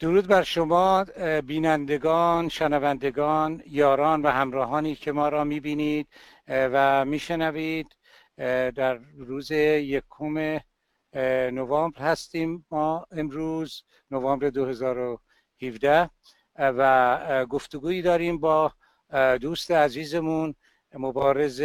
درود بر شما بینندگان، شنوندگان، یاران و همراهانی که ما را میبینید و میشنوید. در روز 1 نوامبر هستیم ما امروز، نوامبر 2017 و گفتگویی داریم با دوست عزیزمون، مبارز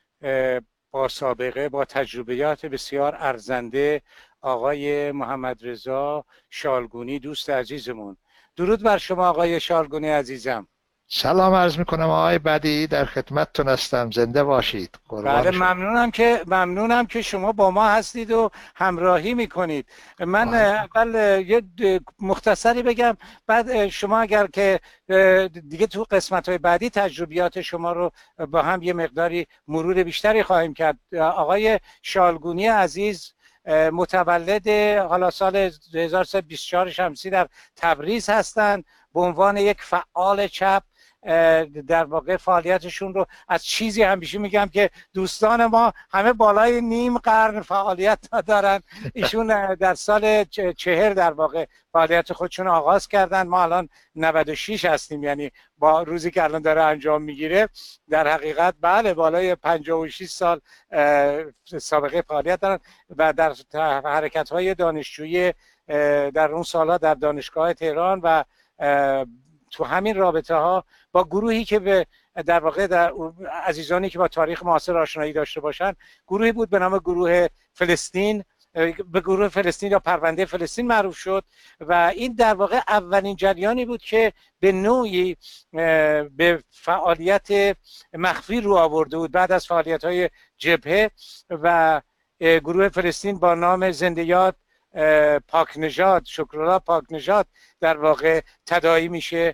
با سابقه، با تجربیات بسیار ارزنده، آقای محمد رضا شالگونی، دوست عزیزمون. درود بر شما آقای شالگونی عزیزم. سلام عرض میکنم آقای بدی، در خدمتتون هستم. زنده باشید. بله، قربان شما. ممنونم که شما با ما هستید و همراهی میکنید. من اول یه مختصری بگم، بعد شما اگر که دیگه تو قسمت‌های بعدی تجربیات شما رو با هم یه مقداری مرور بیشتری خواهیم کرد. آقای شالگونی عزیز متولد حالا سال 1324 شمسی در تبریز هستند. به عنوان یک فعال چپ در واقع فعالیتشون رو از چیزی همیشه میگم که دوستان ما همه بالای نیم قرن فعالیت دارن. ایشون در سال 40 در واقع فعالیت خودشون آغاز کردن. ما الان 96 هستیم، یعنی با روزی که الان داره انجام میگیره در حقیقت بله بالای 56 سال سابقه فعالیت دارن و در حرکت های دانشجویی در اون سالها در دانشگاه تهران و تو همین رابطه ها با گروهی که به در واقع در عزیزانی که با تاریخ معاصر آشنایی داشته باشن، گروهی بود به نام گروه فلسطین، به گروه فلسطین یا پرونده فلسطین معروف شد و این در واقع اولین جریانی بود که به نوعی به فعالیت مخفی رو آورده بود بعد از فعالیت‌های جبهه. و گروه فلسطین با نام زنده یاد پاک نژاد، شکرالله پاک نژاد در واقع تداعی میشه،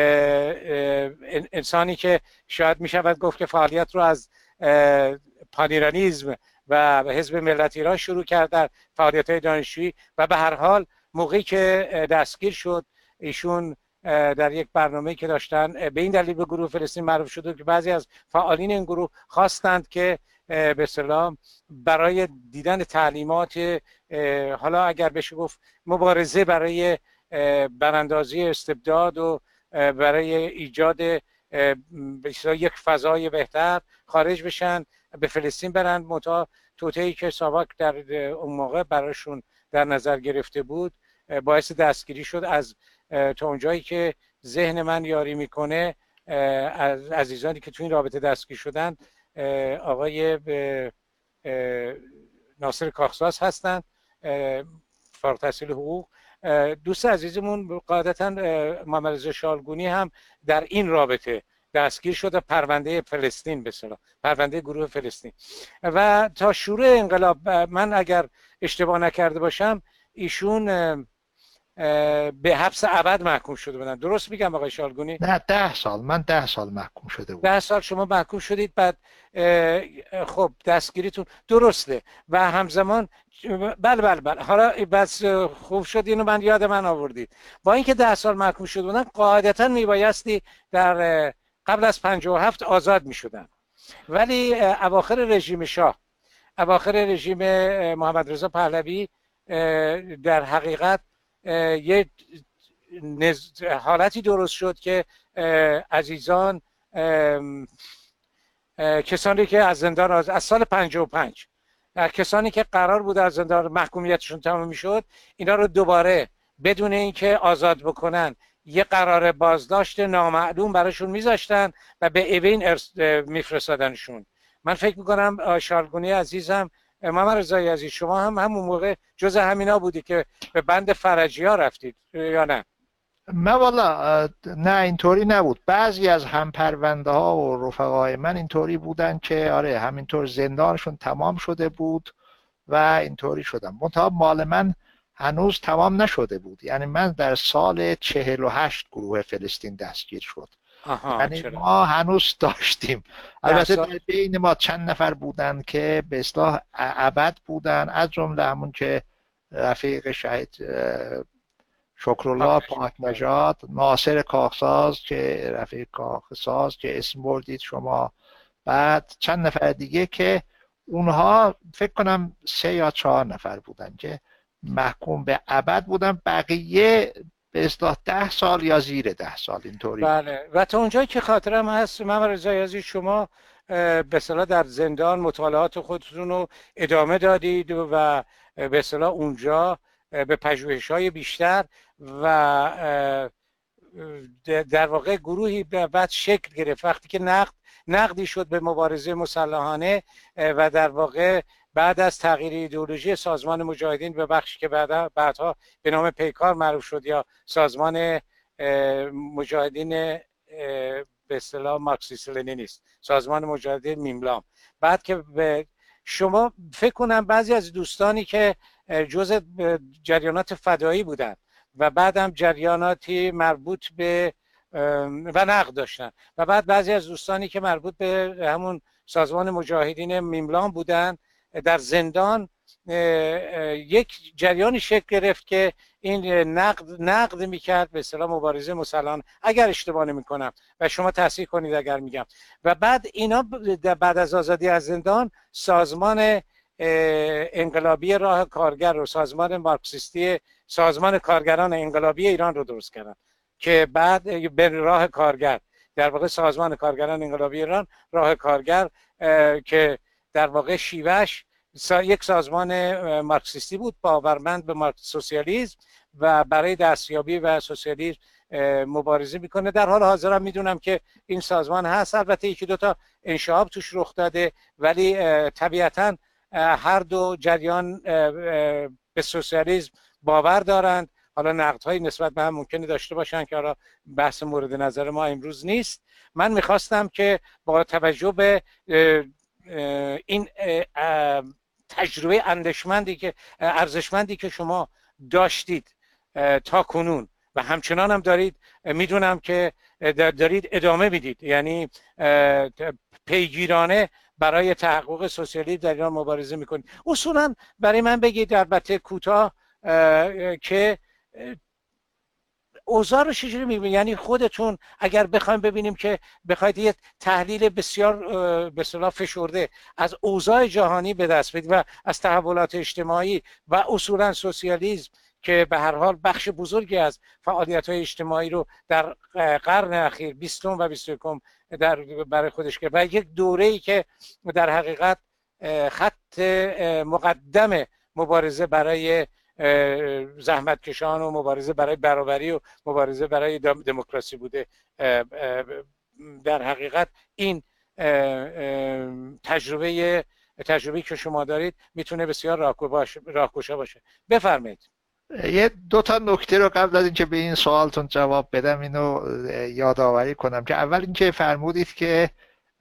انسانی که شاید میشود گفت که فعالیت رو از پانیرانیزم و حزب ملت ایران شروع کرد در فعالیت‌های دانشجویی و به هر حال موقعی که دستگیر شد ایشون در یک برنامه‌ای که داشتن به این دلیل به گروه فلسطین معروف شده که بعضی از فعالین این گروه خواستند که به اصطلاح برای دیدن تعلیمات، حالا اگر بشه گفت مبارزه برای براندازی استبداد و برای ایجاد یک فضای بهتر خارج بشن، به فلسطین برن. منتها توطئه‌ای که ساواک در اون موقع براشون در نظر گرفته بود باعث دستگیری شد. از تا اونجایی که ذهن من یاری میکنه، از عزیزانی که تو این رابطه دستگیر شدن آقای ناصر کاخساز هستند، فارغ التحصیل حقوق. دوست عزیزمون قاعدتا محمد رضا شالگونی هم در این رابطه دستگیر شده، پرونده فلسطین به اصطلاح پرونده گروه فلسطین. و تا شروع انقلاب، من اگر اشتباه نکرده باشم ایشون به حبس ابد محکوم شده بودن. درست میگم آقای شالگونی؟ نه 10 سال. من 10 سال محکوم شده بود. 10 سال شما محکوم شدید. بعد خب دستگیریتون درسته و همزمان بله حالا بس خوب شد اینو من یاد من آوردید. با اینکه 10 سال محکوم شده بودن قاعدتا میبایستی در قبل از 57 آزاد میشدن، ولی اواخر رژیم محمد رضا پهلوی در حقیقت یه حالتی درست شد که عزیزان، کسانی که از زندان از سال 55 کسانی که قرار بود از زندان محکومیتشون تمام میشد، اینا رو دوباره بدون اینکه آزاد بکنن یه قرار بازداشت نامعلوم براشون میذاشتن و به اوین میفرستادنشون. من فکر میکنم شالگونی عزیزم، محمد رضایی عزیز، شما هم همون موقع جز همینا بودی که به بند فرجی ها رفتید یا نه؟ من والا نه، اینطوری نبود. بعضی از همپرونده ها و رفقای من اینطوری بودن که آره همینطور زندانشون تمام شده بود و اینطوری شدم. منتها مال من هنوز تمام نشده بود. یعنی من در سال 48 گروه فلسطین دستگیر شد. یعنی چرا؟ ما هنوز داشتیم. البته در بین ما چند نفر بودن که به اصطلاح ابد بودن، از جمله همون که رفیق شهید شکرالله پاک نژاد، ناصر کاخساز که رفیق کاخساز که اسم بردید شما، بعد چند نفر دیگه که اونها فکر کنم 3 یا 4 نفر بودن که محکوم به ابد بودن. بقیه به اصطلاح 10 سال یا زیر 10 سال اینطوری. بله، و تا اونجایی که خاطرم هست محمد رضایی عزیز، شما به اصطلاح در زندان مطالعات خودتون رو ادامه دادید و به اصطلاح اونجا به پژوهش‌های بیشتر و در واقع گروهی بعد شکل گرفت وقتی که نقدی شد به مبارزه مسلحانه و در واقع بعد از تغییر ایدئولوژی سازمان مجاهدین به بخشی که بعدها به نام پیکار معروف شد یا سازمان مجاهدین به اصطلاح مارکسیست لنینیست، سازمان مجاهدین میملام، بعد که به شما فکر کنم بعضی از دوستانی که جزء جریانات فدایی بودن و بعدم جریاناتی مربوط به و نقد داشتن و بعد بعضی از دوستانی که مربوط به همون سازمان مجاهدین میملان بودن در زندان یک جریانی شکل گرفت که این نقد میکرد به اصطلاح مبارزه مسلحانه، اگر اشتباه نمیکنم و شما تصحیح کنید اگر میگم. و بعد اینا بعد از آزادی از زندان سازمان انقلابی راه کارگر و سازمان مارکسیستی سازمان کارگران انقلابی ایران رو درست کردن که بعد به راه کارگر، در واقع سازمان کارگران انقلابی ایران راه کارگر که در واقع شیوهش یک سازمان مارکسیستی بود باورمند به سوسیالیسم و برای دستیابی و سوسیالیسم مبارزه میکنه. در حال حاضر هم میدونم که این سازمان هست، البته یکی دوتا انشعاب توش رخ داده، ولی طبیعتا هر دو جریان به سوسیالیسم باور دارند. حالا نقدهایی نسبت به هم ممکنه داشته باشن که حالا بحث مورد نظر ما امروز نیست. من میخواستم که با توجه به این تجربه ارزشمندی که شما داشتید تا کنون و همچنان هم دارید، میدونم که دارید ادامه میدید، یعنی پیگیرانه برای تحقق سوسیالیسم در ایران مبارزه میکنید. اصولا برای من بگید البته کوتاه که اوضاع رو چجوری میبینید؟ یعنی خودتون اگر بخوایم ببینیم که بخواید یه تحلیل بسیار به اصطلاح فشرده از اوضاع جهانی به دست بدید و از تحولات اجتماعی و اصولا سوسیالیسم که به هر حال بخش بزرگی از فعالیت‌های اجتماعی رو در قرن اخیر 20 و 21 برای خودش گرفت و یک دوره‌ای که در حقیقت خط مقدم مبارزه برای زحمتکشان و مبارزه برای برابری و مبارزه برای دموکراسی بوده. در حقیقت این تجربه که شما دارید میتونه بسیار راهگشا باشه. بفرمایید. یه دو تا نکته رو قبل از اینکه به این سوالتون جواب بدم اینو یادآوری کنم که اول اینکه فرمودید که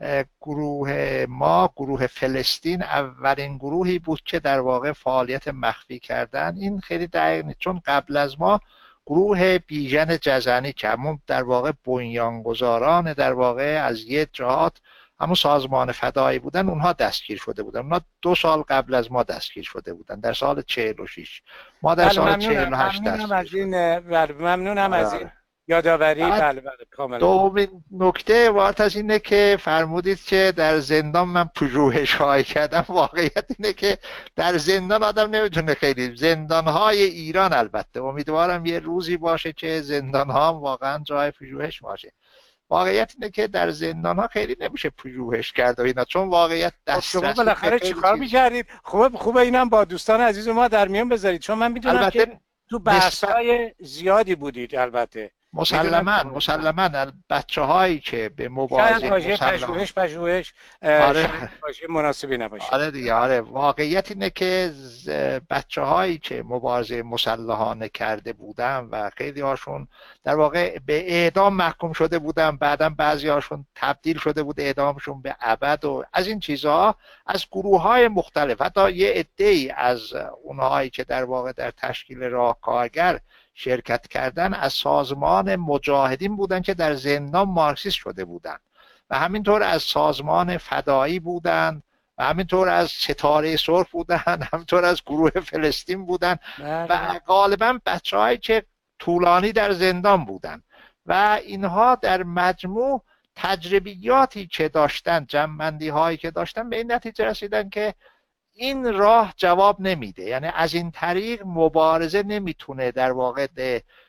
گروه فلسطین اولین گروهی بود که در واقع فعالیت مخفی کردن. این خیلی دقیق نیست، چون قبل از ما گروه بیژن جزنی که همون در واقع بنیانگذاران در واقع از یه جهات همون سازمان فدایی بودن، اونها دستگیر شده بودن. اونها 2 سال قبل از ما دستگیر شده بودن در سال 46. ما در سال 48 ممنونم از این یادآوری. بله کاملا. دومین نکته وارد از اینه که فرمودید که در زندان من پژوهش‌هایی کردم. واقعیت اینه که در زندان آدم نمیتونه خیلی، زندان‌های ایران البته امیدوارم یه روزی باشه که زندان‌ها هم واقعا جای پژوهش باشه. واقعیت اینه که در زندان‌ها خیلی نمیشه پژوهش کرد و اینا، چون واقعیت دسترسی. شما بالاخره چیکار می‌کردید؟ خوبه اینم با دوستان عزیز ما در میون بذارید، چون من میدونم که تو بحث‌های زیادی بودید. البته مسلماً بچه‌هایی که به مبارزه پژوهش مناسبی نباشه. آره دیگه، آره واقعیت اینه که بچه‌هایی که مبارزه مسلحانه کرده بودن و خیلی هاشون در واقع به اعدام محکوم شده بودن، بعداً بعضی هاشون تبدیل شده بود اعدامشون به ابد و از این چیزها، از گروه‌های مختلف، حتی یه عده‌ای از اونهایی که در واقع در تشکیل راه کارگر شرکت کردن از سازمان مجاهدین بودن که در زندان مارکسیست شده بودن و همینطور از سازمان فدایی بودن و همینطور از ستاره سرخ بودن، همینطور از گروه فلسطین بودن و غالبا بچه‌هایی که طولانی در زندان بودن و اینها در مجموع تجربیاتی که داشتن، جمع‌بندی هایی که داشتن، به این نتیجه رسیدن که این راه جواب نمیده. یعنی از این طریق مبارزه نمیتونه در واقع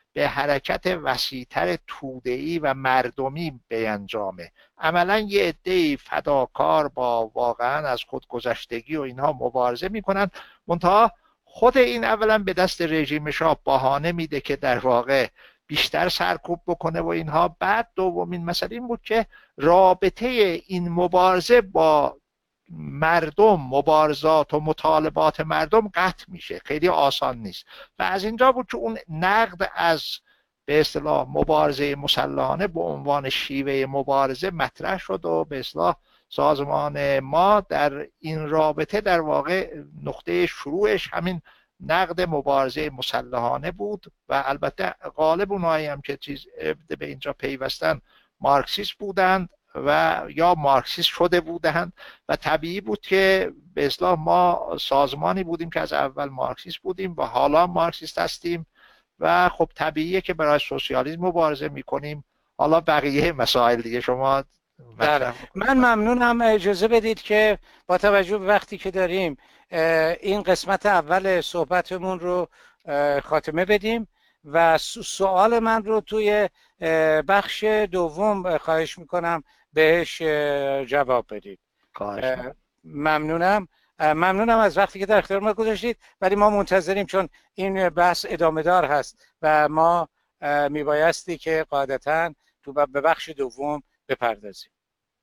به حرکت وسیع‌تر توده‌ای و مردمی بیانجامه. عملا یه عده‌ای فداکار با واقعا از خودگذشتگی و اینها مبارزه میکنن، منتها خود این اولا به دست رژیم شاه بهانه میده که در واقع بیشتر سرکوب بکنه و اینها. بعد دومین مسئله این بود که رابطه این مبارزه با مردم، مبارزات و مطالبات مردم قطع میشه، خیلی آسان نیست. و از اینجا بود که اون نقد از به اصطلاح مبارزه مسلحانه به عنوان شیوه مبارزه مطرح شد و به اصطلاح سازمان ما در این رابطه در واقع نقطه شروعش همین نقد مبارزه مسلحانه بود. و البته غالب اونایی هم که به اینجا پیوستن مارکسیست بودند و یا مارکسیست شده بودند و طبیعی بود که به اصطلاح ما سازمانی بودیم که از اول مارکسیست بودیم و حالا مارکسیست هستیم و خب طبیعیه که برای سوسیالیسم مبارزه میکنیم. حالا بقیه مسائل دیگه شما من ممنونم. اجازه بدید که با توجه به وقتی که داریم این قسمت اول صحبتمون رو خاتمه بدیم و سوال من رو توی بخش دوم خواهش میکنم بهش جواب بدید. ممنونم. ممنونم از وقتی که در اختیار ما گذاشتید، ولی ما منتظریم چون این بحث ادامه دار هست و ما میبایستی که قاعدتاً تو به بخش دوم بپردازیم.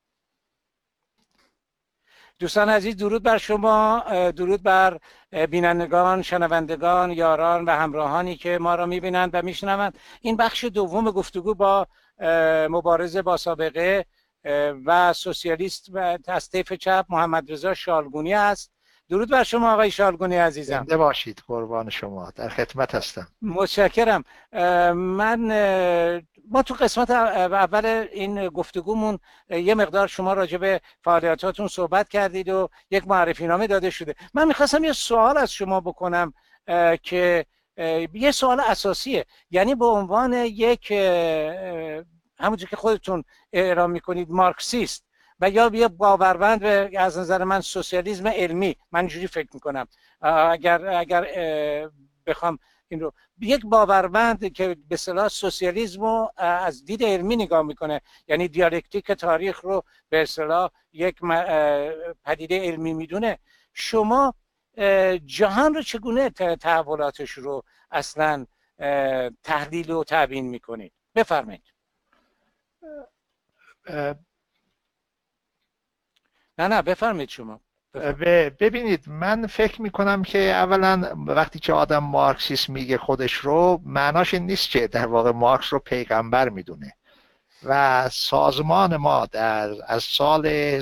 دوستان عزیز، درود بر شما، درود بر بینندگان، شنوندگان، یاران و همراهانی که ما را میبینند و میشنوند. این بخش دوم گفتگو با مبارز با سابقه و سوسیالیست و از طیف چپ محمد رضا شالگونی است. درود بر شما آقای شالگونی عزیزم. زنده باشید، قربان شما، در خدمت هستم. متشکرم. ما تو قسمت اول این گفتگومون یه مقدار شما راجع به فعالیتاتون صحبت کردید و یک معرفی نامه داده شده. من میخواستم یه سوال از شما بکنم که یه سوال اساسیه، یعنی به عنوان یک همونجور که خودتون اعلام میکنید مارکسیست و یا یه باورمند به از نظر من سوسیالیسم علمی، من اینجوری فکر میکنم اگر بخوام این رو یک باورمند که به اصطلاح سوسیالیسم رو از دید علمی نگاه میکنه، یعنی دیالکتیک تاریخ رو به اصطلاح یک پدیده علمی میدونه، شما جهان رو چگونه تحولاتش رو اصلا تحلیل و تبیین میکنید؟ بفرمایید. نه بفرمایید شما. ببینید، من فکر میکنم که اولا وقتی که آدم مارکسیست میگه خودش رو، معناش این نیست که در واقع مارکس رو پیغمبر میدونه. و سازمان ما از سال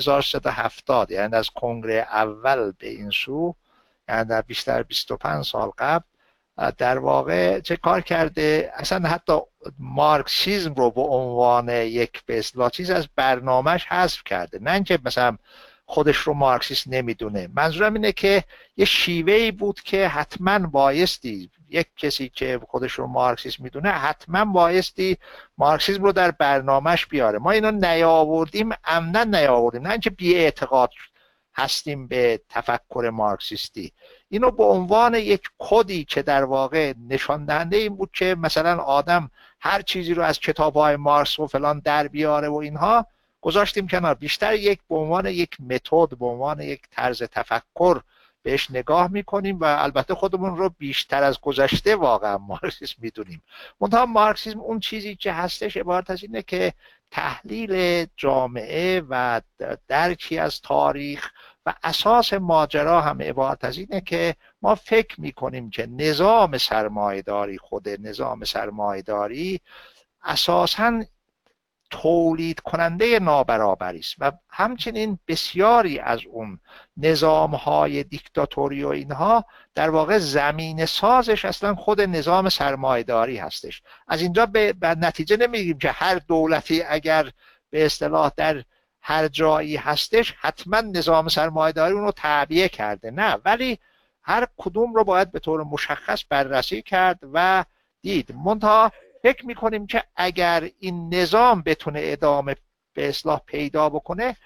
1370، یعنی از کنگره اول به این سو، یعنی در بیشتر 25 سال قبل، در واقع چه کار کرده؟ اصلا حتی مارکسیسم رو به عنوان یک به اصطلاح چیز از برنامهش حذف کرده. نه اینکه مثلا خودش رو مارکسیست نمیدونه، منظورم اینه که یه شیوهی بود که حتما بایستی یک کسی که خودش رو مارکسیست میدونه حتما بایستی مارکسیسم رو در برنامهش بیاره. ما اینو نیاوردیم، عمدن نیاوردیم، نه اینکه بی اعتقاد هستیم به تفکر مارکسیستی. اینو به عنوان یک کدی که در واقع نشان دهنده این بود که مثلا آدم هر چیزی رو از کتاب‌های مارکس و فلان در بیاره و اینها، گذاشتیم کنار. بیشتر یک به عنوان یک متد، به عنوان یک طرز تفکر بهش نگاه میکنیم و البته خودمون رو بیشتر از گذشته واقعا مارکسیسم میدونیم. منتها مارکسیسم اون چیزی که هستش عبارت از اینه که تحلیل جامعه و درکی از تاریخ و اساس ماجرا هم عبارت از اینه که ما فکر میکنیم که نظام سرمایه‌داری، خود نظام سرمایه‌داری اساساً تولید کننده نابرابری است و همچنین بسیاری از اون نظام‌های دیکتاتوری و اینها در واقع زمین سازش اصلا خود نظام سرمایه‌داری هستش. از اینجا به نتیجه نمیگیم که هر دولتی اگر به اصطلاح در هر جایی هستش حتما نظام سرمایه‌داری اون رو تعبیه کرده، نه، ولی هر کدوم رو باید به طور مشخص بررسی کرد و دید. منتها فکر میکنیم که اگر این نظام بتونه ادامه به اصلاح پیدا بکنه،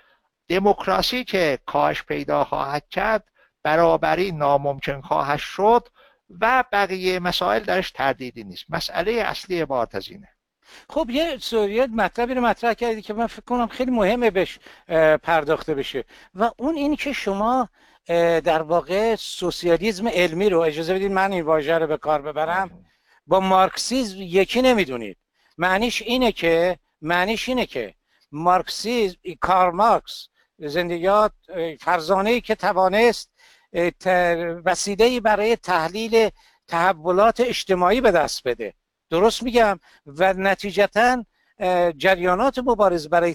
دموکراسی که کاهش پیدا خواهد کرد، برابری ناممکن خواهد شد و بقیه مسائل درش تردیدی نیست. مسئله اصلی عبارت از اینه. خب یه مطلبی رو مطرح کردی که من فکر کنم خیلی مهمه بهش پرداخته بشه و اون این که شما در واقع سوسیالیسم علمی رو، اجازه بدید من این واژه رو به کار ببرم، با مارکسیسم یکی نمیدونید. معنیش اینه که مارکسیسم، کارل مارکس، زندگیات فرزانه‌ای که توانست وسیله‌ای برای تحلیل تحولات اجتماعی به دست بده، درست میگم، و نتیجتا جریانات مبارزه برای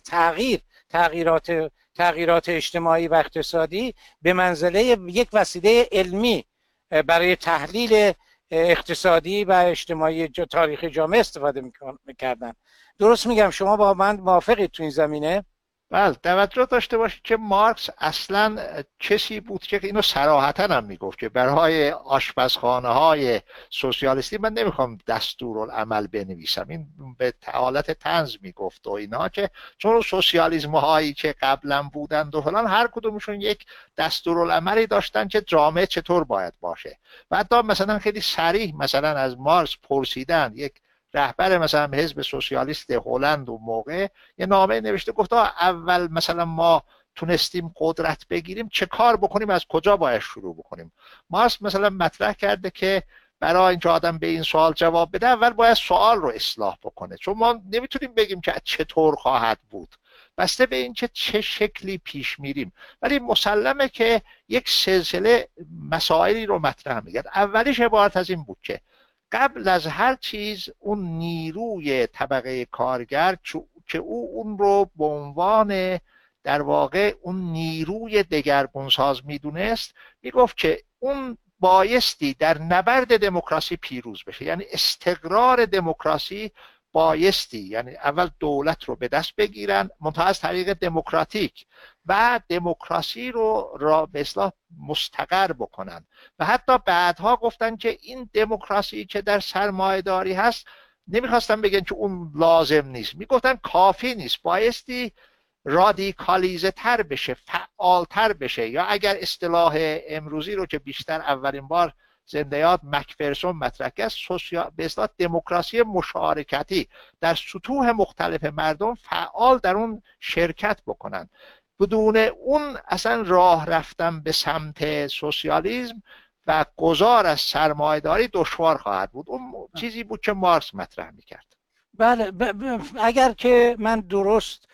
تغییرات اجتماعی و اقتصادی به منزله یک وسیله علمی برای تحلیل اقتصادی و اجتماعی تاریخ جامعه استفاده میکردن. درست میگم؟ شما با من موافقید تو این زمینه؟ بله، توجه داشته باشید که مارکس اصلا کسی بود که اینو صراحتا هم میگفت که برای آشپزخانه های سوسیالیستی من نمیخوام دستورالعمل بنویسم. این به حالت طنز میگفت و اینا، که چون سوسیالیسم هایی که قبلا بودند و فلان هر کدومشون یک دستورالعملی داشتن که جامعه چطور باید باشه. و حتی مثلا خیلی صریح مثلا از مارکس پرسیدن، یک رهبر مثلا حزب سوسیالیست هلند و موقع یه نامه نوشته، گفت اول مثلا ما تونستیم قدرت بگیریم چه کار بکنیم، از کجا باید شروع بکنیم. مارکس مثلا مطرح کرده که برای اینکه آدم به این سوال جواب بده اول باید سوال رو اصلاح بکنه، چون ما نمیتونیم بگیم که چطور خواهد بود، بسته به اینکه چه شکلی پیش میریم. ولی مسلمه که یک سلسله مسائلی رو مطرح میکرد. اولیش عبارت از این بود که قبل از هر چیز اون نیروی طبقه کارگر که اون رو به عنوان در واقع اون نیروی دگرگونساز میدونست، میگفت که اون بایستی در نبرد دموکراسی پیروز بشه. یعنی استقرار دموکراسی بایستی، یعنی اول دولت رو به دست بگیرن منتها از طریق دموکراتیک و دموکراسی رو به اصطلاح مستقر بکنن. و حتی بعدها گفتن که این دموکراسی که در سرمایه‌داری هست، نمیخواستن بگن که اون لازم نیست، میگفتن کافی نیست، بایستی رادیکالیزه تر بشه، فعال تر بشه. یا اگر اصطلاح امروزی رو که بیشتر اولین بار زنده یاد مکفرسون مطرح کرد، به اصطلاح دموکراسی مشارکتی، در سطوح مختلف مردم فعال در اون شرکت بکنن. بدون اون اصلا راه رفتن به سمت سوسیالیسم و گذار از سرمایه‌داری دشوار خواهد بود. اون چیزی بود که مارکس مطرح میکرد. بله، اگر که من درست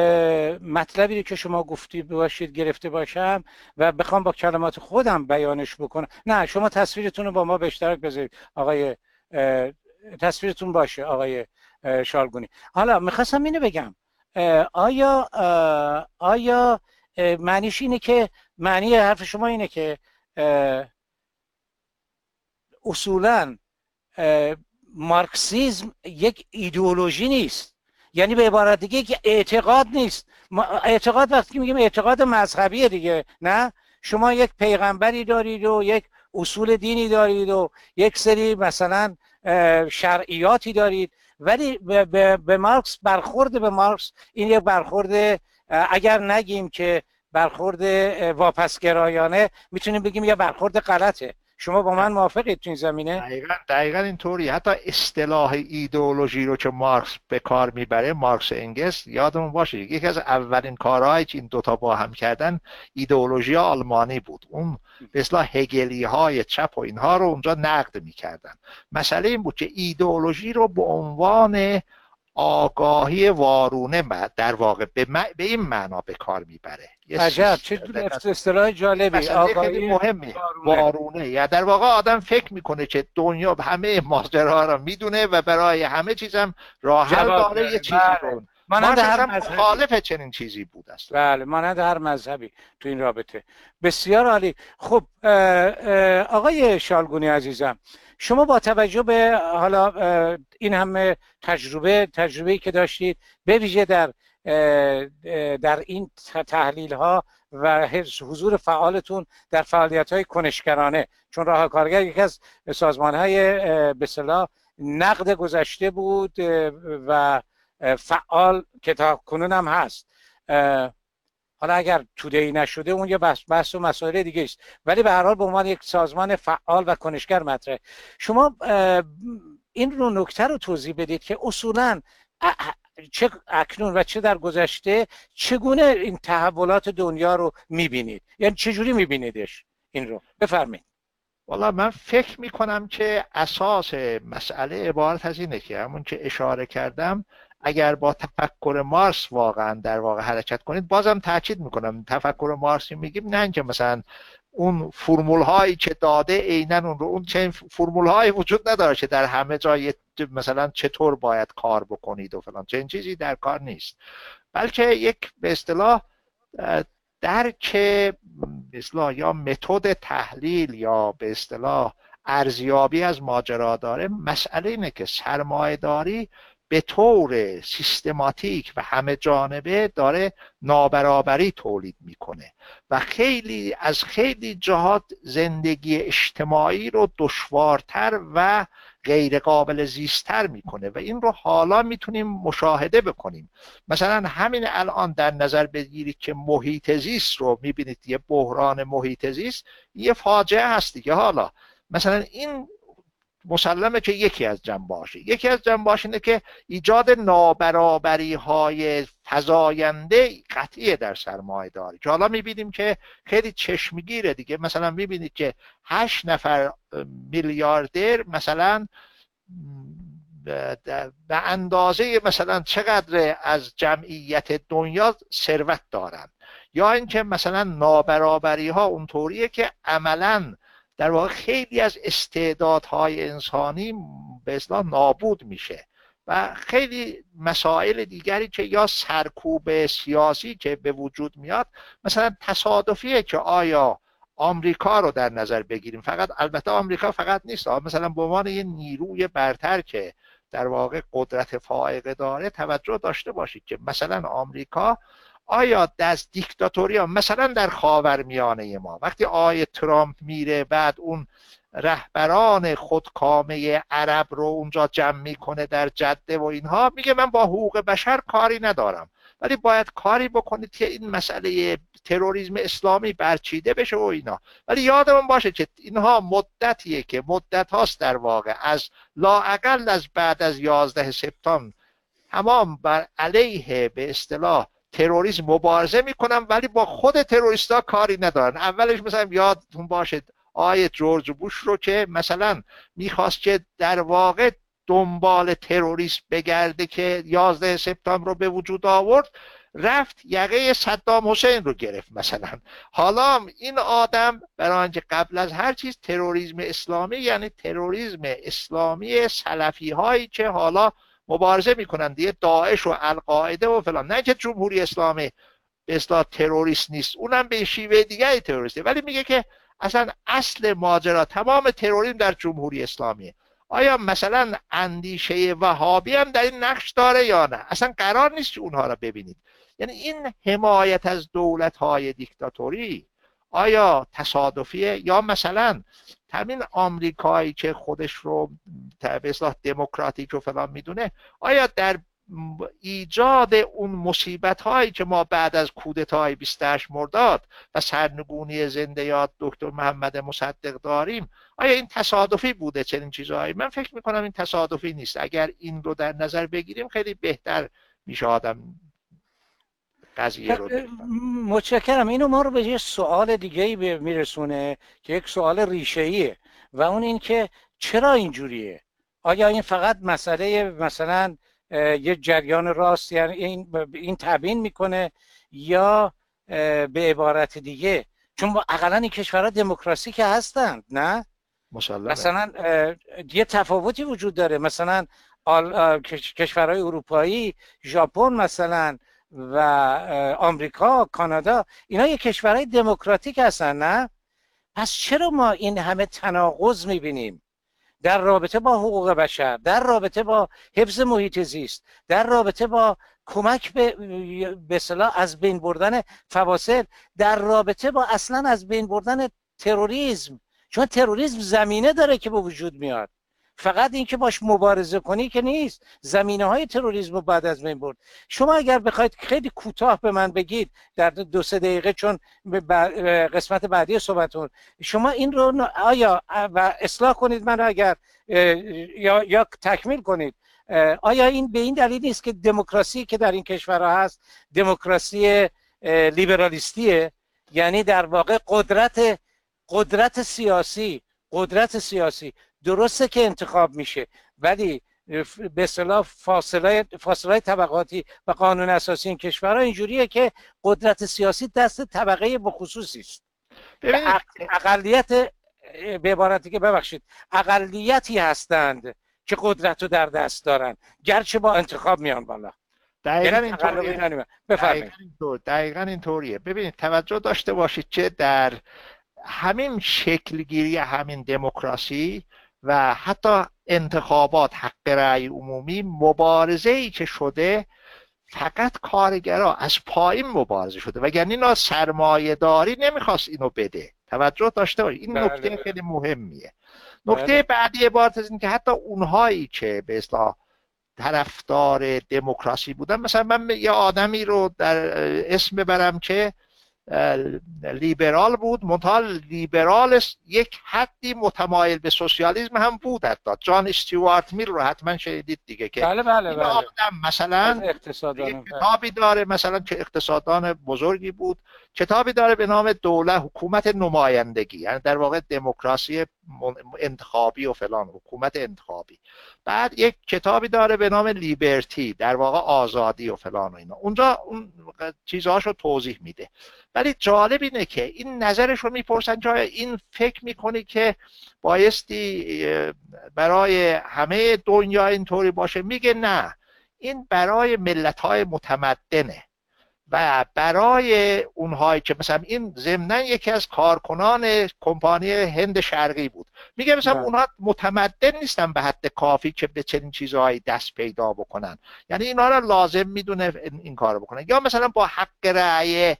مطلبی که شما گفتی باشید گرفته باشم و بخوام با کلمات خودم بیانش بکنم، نه شما تصویرتون رو با ما به اشتراک بذارید آقای، تصویرتون باشه آقای شالگونی. حالا میخواستم اینو بگم، آیا معنیش اینه که، معنی حرف شما اینه که اصولاً مارکسیسم یک ایدئولوژی نیست، یعنی به عبارت دیگه یک اعتقاد نیست. اعتقاد وقتی میگیم اعتقاد مذهبیه دیگه، نه؟ شما یک پیغمبری دارید و یک اصول دینی دارید و یک سری مثلا شرعیاتی دارید، ولی به مارکس، برخورد به مارکس این یک برخورد، اگر نگیم که برخورد واپسگرایانه، میتونیم بگیم یه برخورد غلطه. شما با من موافقید تو این زمینه؟ دقیقاً اینطوری. حتی اصطلاح ایدئولوژی رو که مارکس به کار میبره، مارکس و انگلس، یادمون باشه یکی از اولین کارهایی که این دوتا با هم کردن ایدئولوژی آلمانی بود. اون به اصطلاح هگلی های چپ و اینها رو اونجا نقد میکردن. مسئله این بود که ایدئولوژی رو به عنوان آگاهی وارونه در واقع به این معنا به کار میبره. عجب، چه اصطلاح جالبی، آگاهی مهمه، وارونه. یا در واقع آدم فکر میکنه که دنیا همه ماجراها رو میدونه و برای همه چیزم راه حل داره، یه چیزی رو. مانند هر مخالف چنین چیزی بود است. بله، مانند هر مذهبی تو این رابطه. بسیار عالی. خب آقای شالگونی عزیزم، شما با توجه به حالا این همه تجربه‌ای که داشتید، به ویژه در این تحلیل ها و حضور فعالتون در فعالیت های کنشگرانه، چون راه کارگر یکی از سازمان های به اصطلاح نقد گذشته بود و فعال که تا کنون هم هست، حالا اگر توده‌ای نشده اون یه بحث و مسائل دیگه است، ولی به هر حال به عنوان یک سازمان فعال و کنشگر مطرحه. شما این رو نکته رو توضیح بدید که اصولاً چه اکنون و چه در گذشته چگونه این تحولات دنیا رو میبینید، یعنی چجوری میبینیدش این رو؟ بفرمایید. والا من فکر میکنم که اساس مسئله عبارت از اینه که همون که اشاره کردم، اگر با تفکر مارس واقعا در واقع حرکت کنید، بازم تاکید میکنم تفکر مارسی میگیم نه اینکه مثلا اون فرمول هایی که داده عیناً اون رو، اون چه فرمول هایی وجود نداره که در همه جای مثلا چطور باید کار بکنید و فلان، چنین چیزی در کار نیست، بلکه یک به اصطلاح درک به اصطلاح یا متد تحلیل یا به اصطلاح ارزیابی از ماجرا داره. مسئله اینه که سرمایه‌داری به طور سیستماتیک و همه جانبه داره نابرابری تولید میکنه و خیلی جهات زندگی اجتماعی رو دشوارتر و غیر قابل زیست‌تر میکنه و این رو حالا میتونیم مشاهده بکنیم. مثلا همین الان در نظر بگیرید که محیط زیست رو میبینید، یه بحران محیط زیست یه فاجعه هست دیگه. حالا مثلا این مسلمه که یکی از جنبه‌هاش اینه که ایجاد نابرابری های فزاینده قطعی در سرمایه داری که حالا میبینیم که خیلی چشمگیره دیگه. مثلا میبینید که 8 نفر میلیاردر مثلا به اندازه مثلا چقدر از جمعیت دنیا ثروت دارن، یا اینکه مثلا نابرابری ها اونطوریه که عملاً در واقع خیلی از استعدادهای انسانی به اصطلاح نابود میشه و خیلی مسائل دیگری که یا سرکوب سیاسی که به وجود میاد. مثلا تصادفیه که آیا آمریکا رو در نظر بگیریم، فقط البته آمریکا فقط نیست، مثلا به عنوان یه نیروی برتر که در واقع قدرت فائقه داره توجه داشته باشید که مثلا آمریکا آیا از دیکتاتوری ها مثلا در خاورمیانه ما وقتی آقای ترامپ میره بعد اون رهبران خودکامه عرب رو اونجا جمع میکنه در جده و اینها، میگه من با حقوق بشر کاری ندارم ولی باید کاری بکنید که این مسئله تروریسم اسلامی برچیده بشه و اینا. ولی یادمون باشه که اینها مدتیه که مدت هاست در واقع از لااقل از بعد از 11 سپتامبر تمام بر علیه به اصطلاح تروریسم مبارزه میکنن ولی با خود تروریستا کاری ندارن. اولش مثلا یادتون باشه آیه جورج بوش رو که مثلا میخواست که در واقع دنبال تروریسم بگرده که 11 سپتامبر رو به وجود آورد، رفت یقه صدام حسین رو گرفت مثلا. حالا این آدم برای اینکه قبل از هر چیز تروریسم اسلامی یعنی تروریسم اسلامی سلفی هایی که حالا مبارزه میکنن دیگه، داعش و القاعده و فلان، نه که جمهوری اسلامی به اصطلاح تروریست نیست، اونم به شیوه دیگه تروریسته، ولی میگه که اصلا اصل ماجرا تمام تروریسم در جمهوری اسلامیه. آیا مثلا اندیشه وهابی هم در این نقش داره یا نه؟ اصلا قرار نیست که اونها را ببینید. یعنی این حمایت از دولت‌های دیکتاتوری آیا تصادفیه یا مثلا همین آمریکایی که خودش رو به اصطلاح دموکراتیک و فلان میدونه، آیا در ایجاد اون مصیبت هایی که ما بعد از کودتای 28 مرداد و سرنگونی زنده یاد دکتر محمد مصدق داریم، آیا این تصادفی بوده چنین چیزهایی؟ من فکر میکنم این تصادفی نیست. اگر این رو در نظر بگیریم خیلی بهتر میشه آدم قضیه رو متشکرم. اینو ما رو به یه سوال دیگه میرسونه که یک سوال ریشه‌ایه و اون این که چرا اینجوریه؟ آیا این فقط مسئله مثلا یه جریان راست یعنی این تبیین میکنه یا به عبارت دیگه چون اقلا این کشورها دموکراسی که هستند نه؟ مثلا یه تفاوتی وجود داره. مثلا کشورهای اروپایی، ژاپن مثلا و آمریکا، کانادا، اینا یه کشورهای دموکراتیک هستن نه؟ پس چرا ما این همه تناقض میبینیم در رابطه با حقوق بشر، در رابطه با حفظ محیط زیست، در رابطه با کمک به اصطلاح از بین بردن فواصل، در رابطه با اصلا از بین بردن تروریسم؟ چون تروریسم زمینه داره که به وجود میاد فقط اینکه باش مبارزه کنی که نیست. زمینه‌های تروریسم رو بعد از بین برد. شما اگر بخواید خیلی کوتاه به من بگید در 2-3 دقیقه، چون قسمت بعدی صحبتون شما این رو آیا و اصلاح کنید من رو اگر یا تکمیل کنید، آیا این به این دلیل نیست که دموکراسی که در این کشورها هست دموکراسی لیبرالیستیه؟ یعنی در واقع قدرت سیاسی درسته که انتخاب میشه، ولی به اصطلاح فاصله طبقاتی و قانون اساسی این کشورها اینجوریه که قدرت سیاسی دست طبقه بخصوصی است. اقلیت، به عبارتی که ببخشید، اقلیتی هستند که قدرت رو در دست دارن، گرچه با انتخاب میان بالا. دقیقاً اینطوریه. ببینید توجه داشته باشید که در همین شکلگیری همین دموکراسی و حتی انتخابات حق رأی عمومی، مبارزه‌ای که شده فقط کارگرها از پایین مبارزه شده، وگرنه اینا سرمایه داری نمیخواست اینو بده. توجه داشته باشید، این نکته خیلی مهمیه. نکته بعدی عبارت از این که حتی اونهایی که به اصطلاح طرفدار دموکراسی بودن، مثلا من یه آدمی رو در اسم ببرم که لیبرال بود، منتها لیبرال یک حدی متمایل به سوسیالیسم هم بود. حتی جان استیوارت میل رو حتما شنیدید دیگه، که بله آدم مثلا کتابی داره، مثلا که اقتصاددان بزرگی بود، کتابی داره به نام حکومت نمایندگی، یعنی در واقع دموکراسی انتخابی و فلان، حکومت انتخابی. بعد یک کتابی داره به نام لیبرتی، در واقع آزادی و فلان و اینا. اونجا اون چیزهاشو توضیح میده. ولی جالب اینه که این نظرش رو میپرسن که این فکر میکنی که بایستی برای همه دنیا اینطوری باشه؟ میگه نه، این برای ملت‌های متمدنه و برای اونهایی که مثلا این ضمناً یکی از کارکنان کمپانی هند شرقی بود، میگه مثلا اونها متمدن نیستن به حد کافی که به چنین چیزهایی دست پیدا بکنن، یعنی اینا رو لازم میدونه این کارو بکنن. یا مثلا با حق رأی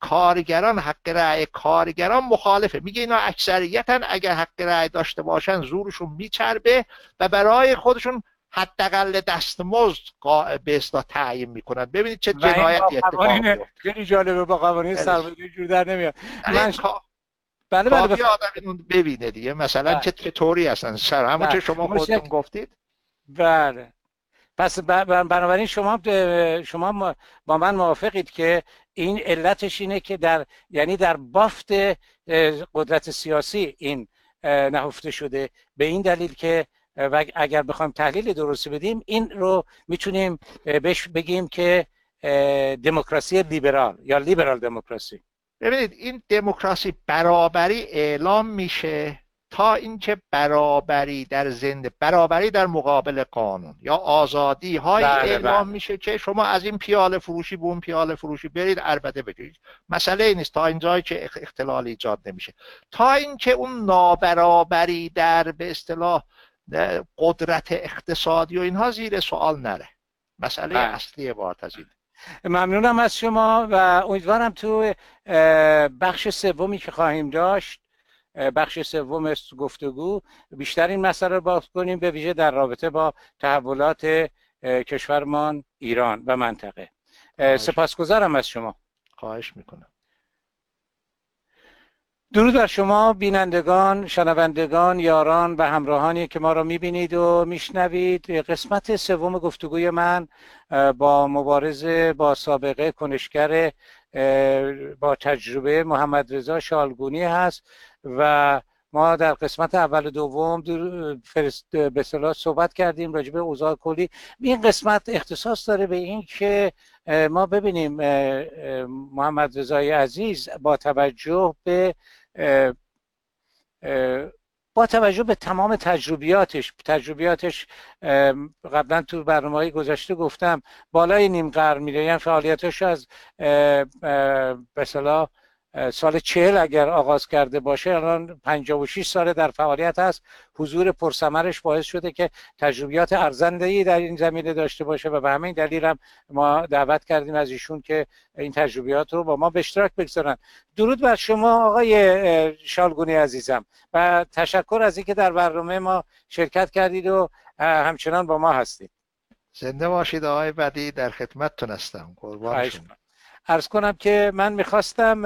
کارگران مخالفه، میگه اینا اکثریتاً اگر حق رأی داشته باشن زورشون میچربه و برای خودشون حداقل دستمزد به اصطلاح تعیین میکنن. ببینید چه جنایتی اتفاق میفته. خیلی جالبه، با قوانین سرمایه‌داری جور در نمیاد. من بله آدم ببینه دیگه مثلا چطوری هستن سر همون که شما خودتون گفتید. بله، پس بنابراین شما با من موافقید که این علتش اینه که یعنی در بافت قدرت سیاسی این نهفته شده، به این دلیل که و اگر بخوایم تحلیل درستی بدیم این رو میتونیم بهش بگیم که دموکراسی لیبرال یا لیبرال دموکراسی. ببینید این دموکراسی برابری اعلام میشه تا اینکه برابری در مقابل قانون یا آزادی های اعلام میشه که شما از این پیاله فروشی به اون پیاله فروشی برید عربده بگیرید، مسئله نیست تا اینجایی که اختلال ایجاد نمیشه. تا اینکه اون نابرابری در به اصطلاح قدرت اقتصادی و اینها زیر سوال نره، مسئله اصلی عبارت از این. ممنونم از شما و امیدوارم تو بخش سومی که خواهیم داشت، بخش سوم گفتگو، بیشتر این مسئله رو باز کنیم، به ویژه در رابطه با تحولات کشورمان ایران و منطقه. سپاسگزارم از شما. خواهش میکنم. درود بر شما بینندگان، شنوندگان، یاران و همراهانی که ما را میبینید و میشنوید. قسمت سوم گفتگوی من با مبارز با سابقه، کنشگر با تجربه، محمد رضا شالگونی هست و ما در قسمت اول و دوم به اصطلاح صحبت کردیم راجع به اوضاع کلی. این قسمت اختصاص داره به این که ما ببینیم محمد رضای عزیز با توجه به تمام تجربیاتش قبلا تو برنامه‌های گذشته گفتم بالای نیم قرن میره، یعنی فعالیتش از به اصطلاح سال 40 اگر آغاز کرده باشه، الان 56 سال در فعالیت هست. حضور پرثمرش باعث شده که تجربیات ارزنده‌ای در این زمینه داشته باشه و به همین دلیل هم ما دعوت کردیم از ایشون که این تجربیات رو با ما به اشتراک بگذارن. درود بر شما آقای شالگونی عزیزم و تشکر از اینکه در برنامه ما شرکت کردید و همچنان با ما هستید. زنده باشید آقای بدی، در خدمتتون هستم. قربان شما. عرض کنم که من میخواستم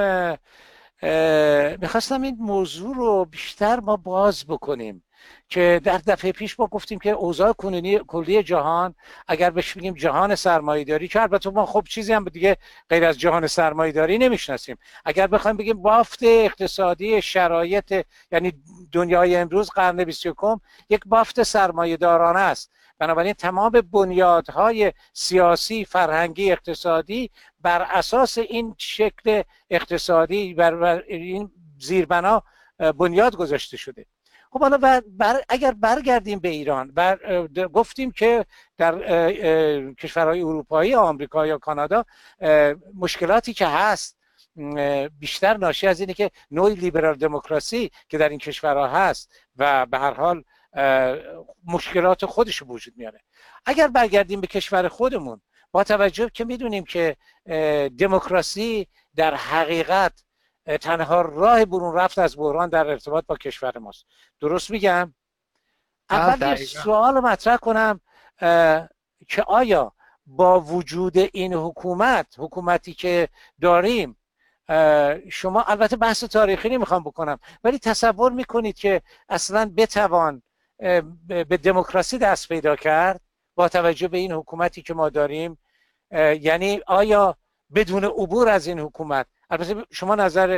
این موضوع رو بیشتر ما باز بکنیم که در دفعه پیش ما گفتیم که اوضاع کنونی کلی جهان، اگر بهش بگیم جهان سرمایه‌داری، که البته ما خب چیزی هم دیگه غیر از جهان سرمایه‌داری نمیشناسیم، اگر بخوایم بگیم بافت اقتصادی شرایط، یعنی دنیای امروز قرن 21 یک بافت سرمایه‌دارانه است. بنابراین تمام بنیادهای سیاسی، فرهنگی، اقتصادی بر اساس این شکل اقتصادی، بر این زیربنا بنیاد گذاشته شده. خب حالا اگر برگردیم به ایران و گفتیم که در کشورهای اروپایی، آمریکا یا کانادا مشکلاتی که هست بیشتر ناشی از اینه که نوعی لیبرال دموکراسی که در این کشورها هست و به هر حال مشکلات خودش وجود میاره. اگر برگردیم به کشور خودمون، با توجه که میدونیم که دموکراسی در حقیقت تنها راه برون رفت از بحران در ارتباط با کشور ماست. درست میگم؟ اول یه سوال مطرح کنم که آیا با وجود این حکومتی که داریم، شما، البته بحث تاریخی نمیخوام بکنم، ولی تصور میکنید که اصلا بتوان به دموکراسی دست پیدا کرد با توجه به این حکومتی که ما داریم؟ یعنی آیا بدون عبور از این حکومت، البته شما نظر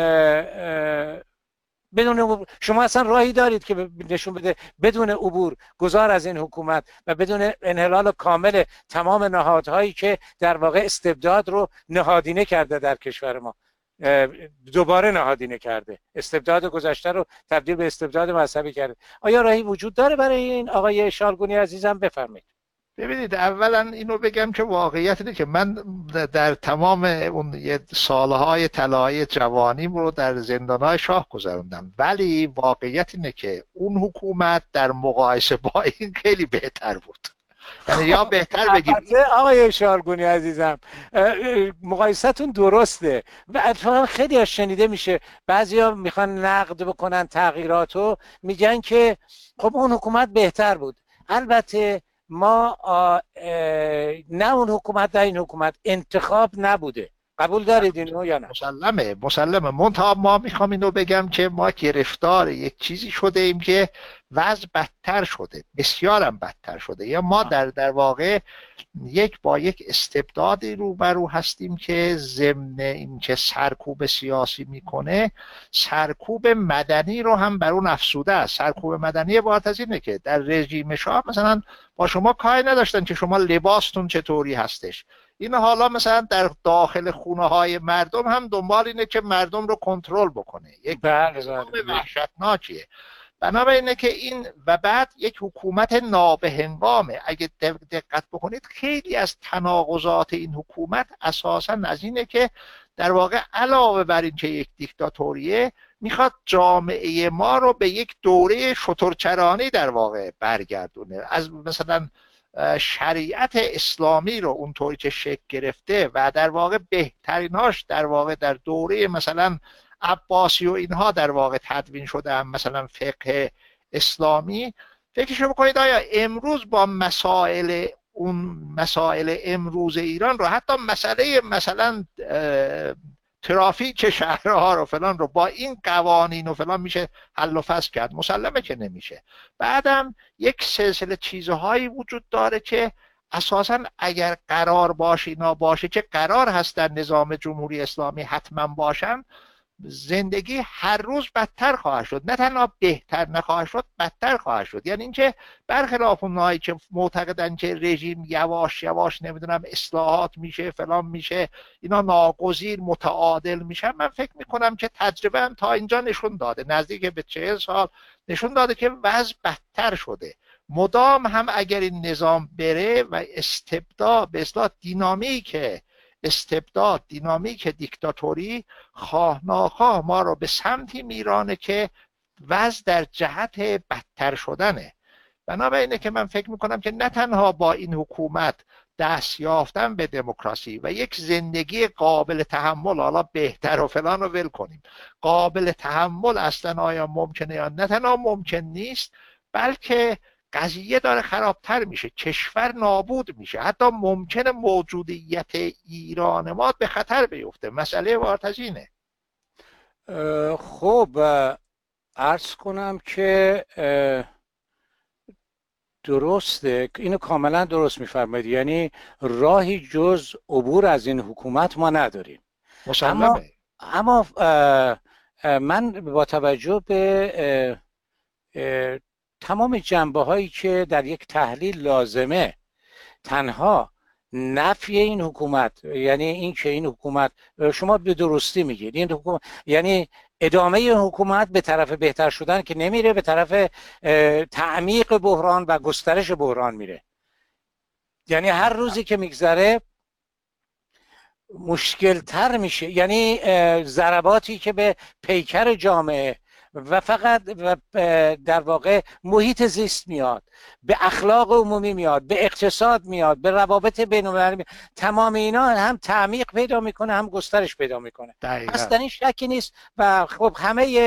بدون شما اصلا راهی دارید که نشون بده بدون عبور گذار از این حکومت و بدون انحلال کامل تمام نهادهایی که در واقع استبداد رو نهادینه کرده در کشور ما، دوباره نهادینه کرده، استبداد گذشته رو تبدیل به استبداد مذهبی کرده، آیا راهی وجود داره برای این؟ آقای شالگونی عزیزم بفرمایید. ببینید، اولا اینو بگم که واقعیت اینه که من در تمام اون سالهای طلایی جوانیم رو در زندانهای شاه گذروندم، ولی واقعیت اینه که اون حکومت در مقایسه با این خیلی بهتر بود. یعنی یا بهتر بگیم آقای شالگونی عزیزم، مقایستون درسته و اتفاقا خیلی از شنیده میشه، بعضیا میخوان نقد بکنن تغییراتو، میگن که خب اون حکومت بهتر بود. البته ما نه اون حکومت در این حکومت انتخاب نبوده. قبول دارید اینو یا نه؟ مسلمه. منتها ما میخوام اینو بگم که ما گرفتار یک چیزی شده ایم که وضع بدتر شده، بسیارم بدتر شده. یا ما در واقع با یک استبدادی روبرو هستیم که ضمن اینکه سرکوب سیاسی میکنه، سرکوب مدنی رو هم بر اون افسوده است. سرکوب مدنی عبارت از اینه که در رژیم شاه مثلا با شما کاری نداشتن که شما لباستون چطوری هستش. این حالا مثلا در داخل خونه های مردم هم دنبال اینه که مردم رو کنترل بکنه. یک نظام وحشتناکیه. بنابراینه که این و بعد یک حکومت نابهنگامه. اگه دقت بکنید خیلی از تناقضات این حکومت اساساً از اینه که در واقع علاوه بر این که یک دیکتاتوریه، میخواد جامعه ما رو به یک دوره شترچرانی در واقع برگردونه. از مثلا شریعت اسلامی رو اونطوری که شکل گرفته و در واقع بهتریناش در واقع در دوره مثلا عباسی و اینها در واقع تدوین شده هم، مثلا فقه اسلامی. فکرشو بکنید آیا امروز با مسائل امروز ایران رو، حتی مسئله مثلا ترافیک شهرها رو فلان رو با این قوانین و فلان میشه حل و فصل کرد؟ مسلمه که نمیشه. بعدم یک سلسله چیزهایی وجود داره که اساساً اگر قرار باشه اینا باشه که قرار هست در نظام جمهوری اسلامی حتما باشن، زندگی هر روز بدتر خواهد شد. نه تنها بهتر نخواهد شد، بدتر خواهد شد. یعنی اینکه برخلاف اونایی که معتقدن که رژیم یواش یواش نمیدونم اصلاحات میشه فلان میشه، اینا ناگزیر متعادل میشن، من فکر میکنم که تجربه هم تا اینجا نشون داده، نزدیک به 40 سال نشون داده که وضع بدتر شده. مدام هم اگر این نظام بره و استبداد به اصطلاح دینامیک استبداد، دینامیک دیکتاتوری خواه ناخواه ما رو به سمتی میرانه که وضع در جهت بدتر شدنه. بنابراینه که من فکر میکنم که نه تنها با این حکومت دست یافتن به دموکراسی و یک زندگی قابل تحمل، حالا بهتر و فلان رو ول کنیم، قابل تحمل اصلا آیا ممکنه یا نه تنها ممکن نیست، بلکه قضیه داره خرابتر میشه، کشور نابود میشه، حتی ممکنه موجودیت ایران ما به خطر بیفته. مسئله وارتزینه. خب عرض کنم که درسته، اینو کاملا درست میفرمایید، یعنی راهی جز عبور از این حکومت ما نداریم. مسلمه. اما من با توجه به تمام جنبه هایی که در یک تحلیل لازمه، تنها نفی این حکومت، یعنی این که این حکومت، شما به درستی میگید این حکومت یعنی ادامه این حکومت به طرف بهتر شدن که نمیره، به طرف تعمیق بحران و گسترش بحران میره. یعنی هر روزی که میگذره مشکل تر میشه، یعنی ضرباتی که به پیکر جامعه و فقط در واقع محیط زیست میاد، به اخلاق عمومی میاد، به اقتصاد میاد، به روابط بین‌المللی میاد، تمام اینا هم تعمیق پیدا میکنه هم گسترش پیدا میکنه. پس در این شکی نیست. و خب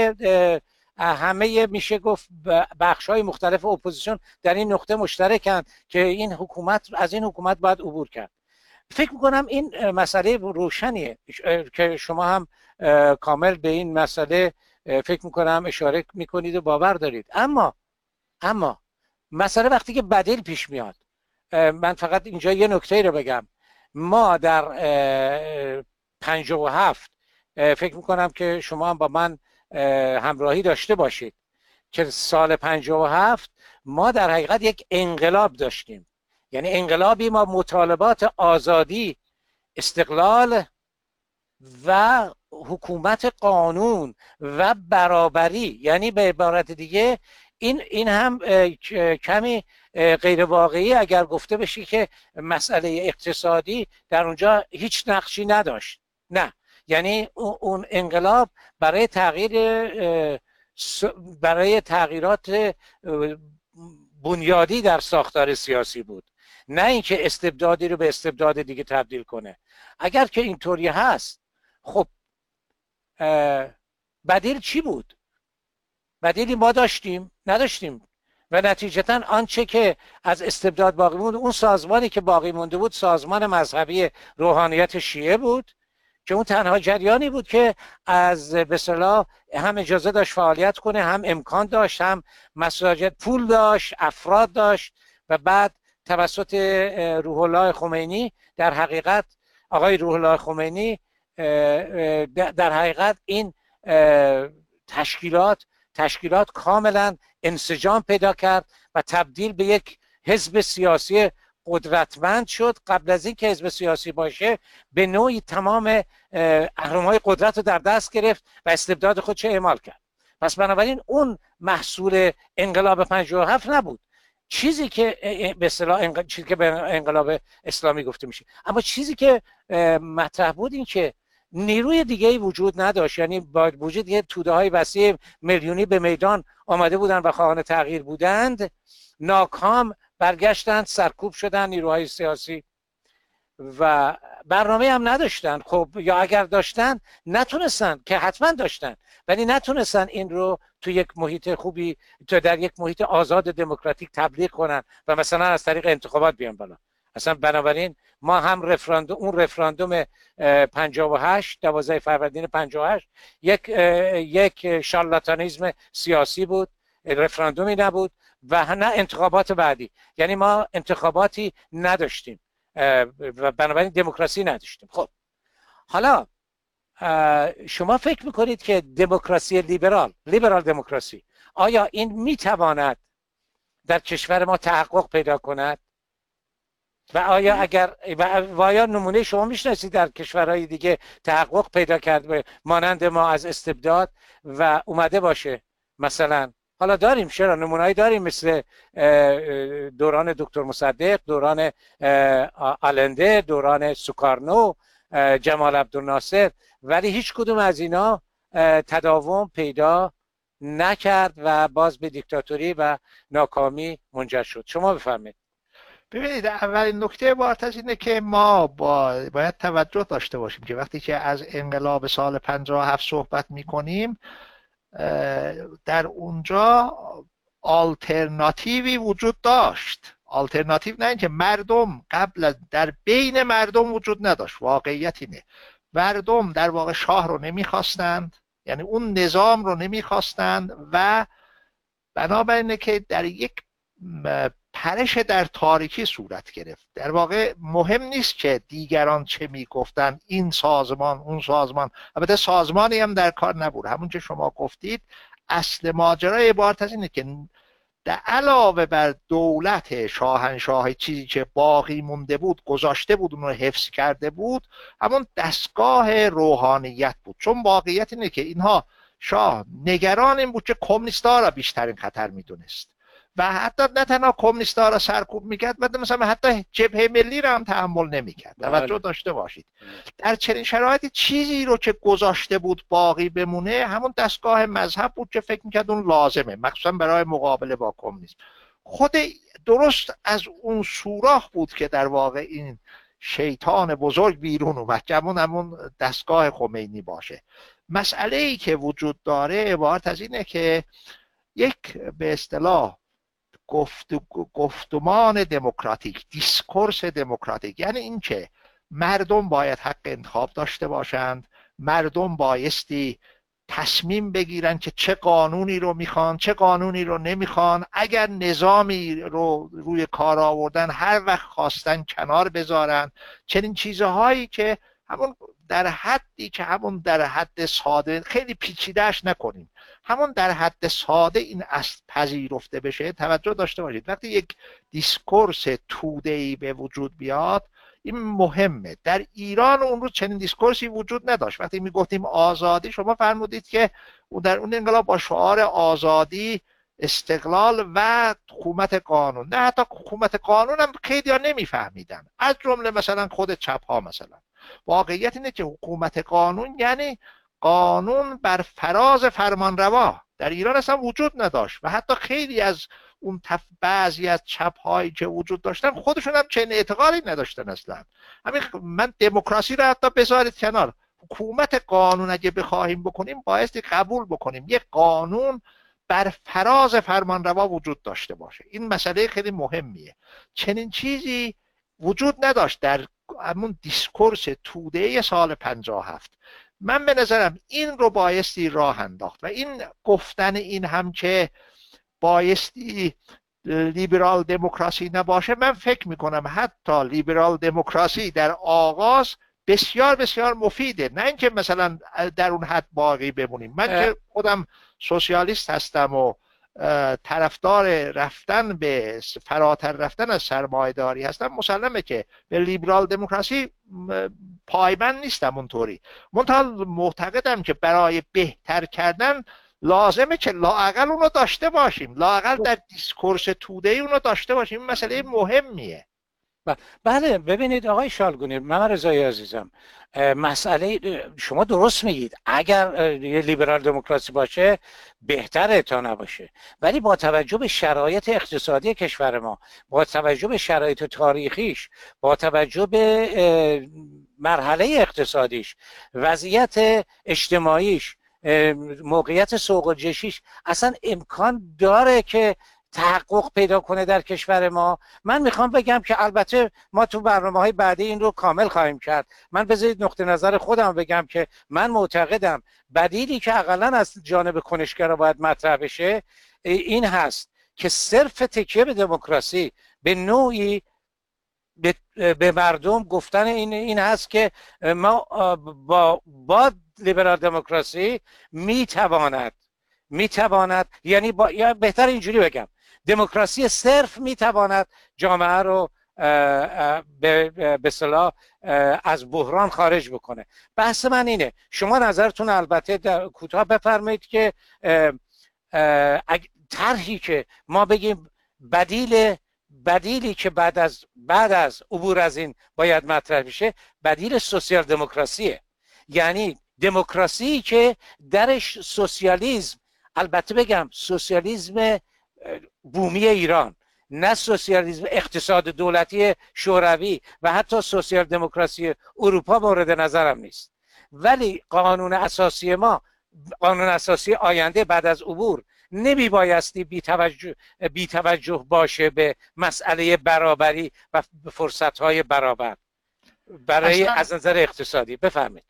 همه میشه گفت بخش‌های مختلف اپوزیسیون در این نقطه مشترکن که این حکومت، از این حکومت باید عبور کرد. فکر میکنم این مسئله روشنیه که شما هم کامل به این مسئله فکر میکنم اشاره میکنید و باور دارید. اما مسئله وقتی که بدیل پیش میاد، من فقط اینجا یه نکته رو بگم. ما در 57 فکر میکنم که شما هم با من همراهی داشته باشید که سال 57 ما در حقیقت یک انقلاب داشتیم. یعنی انقلابی، ما مطالبات آزادی، استقلال و حکومت قانون و برابری، یعنی به عبارت دیگه این هم کمی غیر واقعی اگر گفته بشه که مسئله اقتصادی در اونجا هیچ نقشی نداشت. نه، یعنی اون انقلاب برای تغییرات بنیادی در ساختار سیاسی بود، نه اینکه استبدادی رو به استبداد دیگه تبدیل کنه. اگر که اینطوری هست، خب بدیل چی بود؟ بدیلی ما نداشتیم و نتیجتا آنچه که از استبداد باقی موند، اون سازمانی که باقی مونده بود سازمان مذهبی روحانیت شیعه بود که اون تنها جریانی بود که از به اصطلاح هم اجازه داشت فعالیت کنه، هم امکان داشت، هم مساجد پول داشت، افراد داشت. و بعد توسط روح الله خمینی، در حقیقت آقای روح الله خمینی در حقیقت این تشکیلات کاملا انسجام پیدا کرد و تبدیل به یک حزب سیاسی قدرتمند شد. قبل از این که حزب سیاسی باشه به نوعی تمام اهرم‌های قدرت رو در دست گرفت و استبداد خودش اعمال کرد. پس بنابراین اون محصول انقلاب 57 نبود، چیزی که به اصطلاح چیزی که به انقلاب اسلامی گفته میشه. اما چیزی که مطرح بود این که نیروی دیگه‌ای وجود نداشت، یعنی با وجود یه توده‌های وسیع میلیونی به میدان آمده بودند و خواهان تغییر بودند، ناکام برگشتند، سرکوب شدن نیروهای سیاسی و برنامه هم نداشتن. خب یا اگر داشتن نتونستن، که حتما داشتن، ولی نتونستن این رو تو یک محیط خوبی، تو در یک محیط آزاد دموکراتیک تبلیغ کنن و مثلا از طریق انتخابات بیان بالا. اصلا بنابراین ما هم اون رفراندوم 58 12 فروردین 58 یک شارلاتانیزم سیاسی بود، رفراندومی نبود و نه انتخابات بعدی. یعنی ما انتخاباتی نداشتیم و بنابراین دموکراسی نداشتیم. خب حالا شما فکر میکنید که دموکراسی لیبرال دموکراسی، آیا این میتواند در کشور ما تحقق پیدا کند؟ و آیا نمونه شما میشناسید در کشورهای دیگه تحقق پیدا کرد مانند ما از استبداد و اومده باشه؟ مثلا حالا داریم، چرا نمونه‌ای داریم، مثل دوران دکتر مصدق، دوران آلنده، دوران سوکارنو، جمال عبدالناصر، ولی هیچ کدوم از اینا تداوم پیدا نکرد و باز به دیکتاتوری و ناکامی منجر شد. شما بفرمایید. ببینید، اولین نکته بارتش اینه که ما باید توجه داشته باشیم که وقتی که از انقلاب سال 57 صحبت میکنیم، در اونجا آلترناتیوی وجود داشت. آلترناتیو نه اینکه مردم قبل در بین مردم وجود نداشت. واقعیت اینه مردم در واقع شاه رو نمیخواستند، یعنی اون نظام رو نمیخواستند و بنابراینه که در یک پرش در تاریکی صورت گرفت. در واقع مهم نیست که دیگران چه میگفتن، این سازمان اون سازمان، البته سازمانی هم در کار نبود. همون که شما گفتید، اصل ماجرا عبارت از اینه که در علاوه بر دولت شاهنشاه، چیزی که باقی مونده بود، گذاشته بود، اون رو حفظ کرده بود، همون دستگاه روحانیت بود. چون واقعیت اینه که اینها، شاه نگران این بود که کمونیست‌ها را بیشترین خطر میدونست و حتی نه تنها کمونیست‌ها را سرکوب میکرد، بلکه مثلا حتی جبهه ملی را هم تحمل نمیکرد. توجه داشته باشید، در چنین شرایطی چیزی رو که گذاشته بود باقی بمونه همون دستگاه مذهب بود که فکر میکرد اون لازمه، مخصوصا برای مقابله با کمونیسم. خود درست از اون سوراخ بود که در واقع این شیطان بزرگ بیرون اومد که همون دستگاه خمینی باشه. مسئله ای که وجود داره عبارت از اینه که یک به اصطلاح گفتمان دموکراتیک، دیسکورس دموکراتیک، یعنی این که مردم باید حق انتخاب داشته باشند، مردم بایستی تصمیم بگیرن که چه قانونی رو میخوان، چه قانونی رو نمیخوان، اگر نظامی رو روی کار آوردن هر وقت خواستن کنار بذارن. چنین چیزهایی که همون در حدی که همون در حد ساده، خیلی پیچیده‌اش نکنیم، همون در حد ساده این اصل پذیرفته بشه. توجه داشته باشید وقتی یک دیسکورس توده‌ای به وجود بیاد، این مهمه. در ایران اون روز چنین دیسکورسی وجود نداشت. وقتی میگفتیم آزادی، شما فرمودید که در اون انقلاب با شعار آزادی، استقلال و حکومت قانون، نه حتی حکومت قانون هم خیلی ها نمیفهمیدن، از جمله مثلا خود چپ ها. مثلا واقعیت اینه که حکومت قانون یعنی قانون بر فراز فرمانروا در ایران اصلا وجود نداشت و حتی خیلی از اون بعضی از چپ هایی که وجود داشتن خودشون هم چنین اعتقادی نداشتن اصلا. همین من دموکراسی رو حتی بذارید کنار، حکومت قانون اگه بخواهیم بکنیم بایستی قبول بکنیم یک قانون بر فراز فرمانروا وجود داشته باشه. این مسئله خیلی مهمیه. چنین چیزی وجود نداشت در همون دیسکورس توده سال 57. من به نظرم این رو بایستی راه انداخت و این گفتن این هم که بایستی لیبرال دموکراسی نباشه، من فکر میکنم حتی لیبرال دموکراسی در آغاز بسیار بسیار مفیده، نه اینکه مثلا در اون حد باقی بمونیم. من که خودم سوسیالیست هستم و طرفدار رفتن به فراتر رفتن از سرمایه‌داری هستم، مسلمه که به لیبرال دموکراسی پایبند نیستم اونطوری. منتها معتقدم که برای بهتر کردن لازمه که لااقل اونو داشته باشیم، لااقل در دیسکورس توده‌ای اونو داشته باشیم. این مسئله مهمیه. بله ببینید آقای شالگونی، محمد رضایی عزیزم، مسئله شما درست میگید، اگر یه لیبرال دموکراسی باشه بهتره تا نباشه، ولی با توجه به شرایط اقتصادی کشور ما، با توجه به شرایط تاریخیش، با توجه به مرحله اقتصادیش، وضعیت اجتماعیش، موقعیت سوق و جشیش، اصلا امکان داره که تحقق پیدا کنه در کشور ما. من میخوام بگم که البته ما تو برنامه‌های بعدی این رو کامل خواهیم کرد. من بذارید نقطه نظر خودم بگم که من معتقدم بدیلی که حداقل از جانب کنشگرا باید مطرح بشه این هست که صرف تکیه به دموکراسی به نوعی به مردم گفتن این هست که ما با لیبرال دموکراسی میتواند یعنی یا بهتر اینجوری بگم، دموکراسی صرف میتواند جامعه رو به اصطلاح از بحران خارج بکنه. بحث من اینه، شما نظرتون البته کوتاه بفرمایید که طرحی که ما بگیم بدیل بدیلی که بعد از عبور از این باید مطرح بشه بدیل سوسیال دموکراسیه. یعنی دموکراسی که درش سوسیالیسم، البته بگم سوسیالیسم بومی ایران، نه سوسیالیسم اقتصاد دولتی شوروی و حتی سوسیال دموکراسی اروپا مورد نظرم نیست. ولی قانون اساسی ما، قانون اساسی آینده بعد از عبور، نمی بایستی بی توجه باشه به مسئله برابری و فرصت‌های برابر برای از نظر اقتصادی. بفهمید.